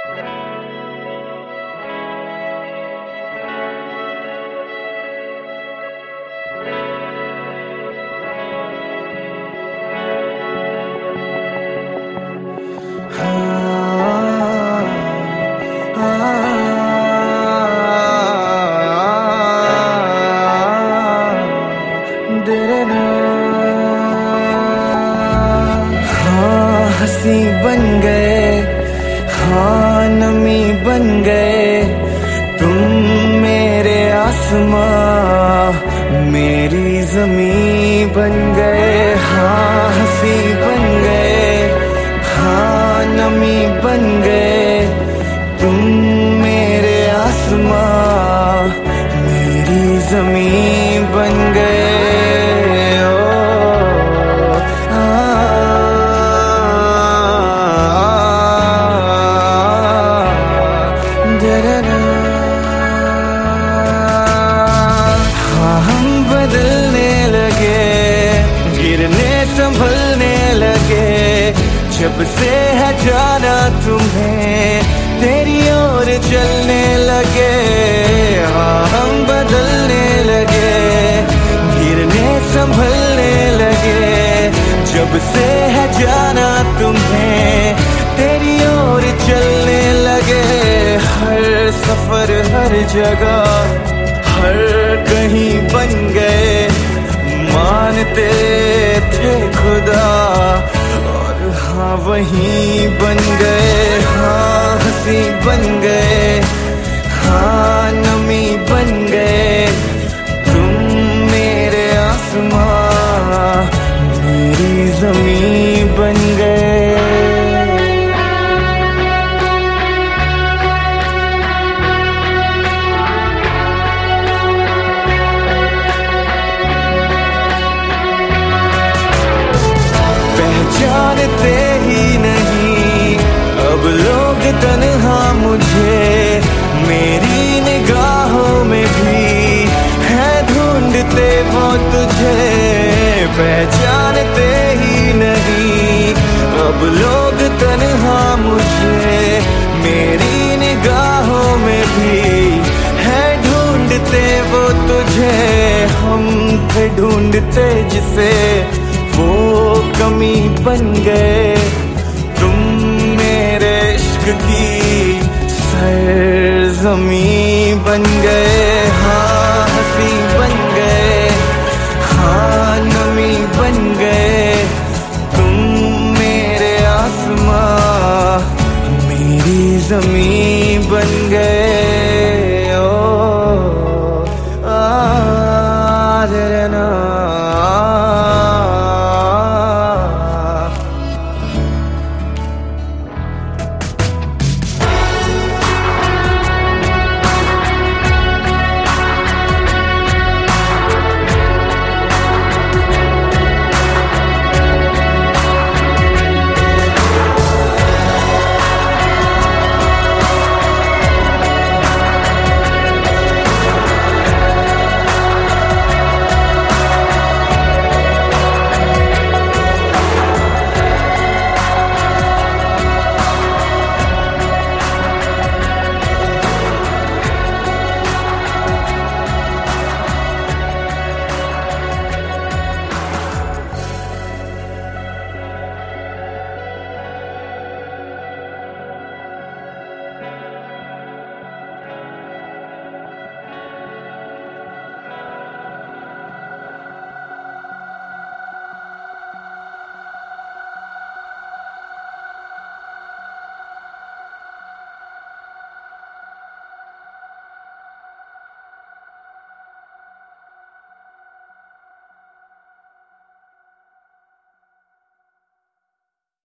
हंसी बन गए, हाँ नमी बन गए, तुम मेरे आसमां मेरी ज़मीं बन गए। हाँ हंसी बन गए, हाँ नमी बन गए, तुम मेरे आसमां मेरी ज़मीं बन गए। हाँ हम बदलने लगे, गिरने संभलने लगे, जब से है जाना तुम्हें तेरी ओर चलने लगे। हाँ हम बदलने लगे, गिरने संभलने लगे, जब से है जाना तुम्हें तेरी ओर चलने लगे। हर सफर हर जगह हर कहीं बन गए, मानते थे खुदा और हाँ वहीं बन गए। हाँ हंसी बन गए, हाँ नमी बन गए, तुम मेरे आसमां मेरी ज़मीं बन गए। जानते ही नहीं अब लोग तन्हा मुझे, मेरी निगाहों में भी है ढूंढते वो तुझे। पहचानते ही नहीं अब लोग तन्हा मुझे, मेरी निगाहों में भी है ढूंढते वो तुझे। हम थे ढूंढते जिसे वो कमी बन गए, तुम मेरे इश्क की सरज़मीं बन गए। हाँ हंसी बन गए, हाँ नमी बन गए, तुम मेरे आसमां मेरी ज़मीं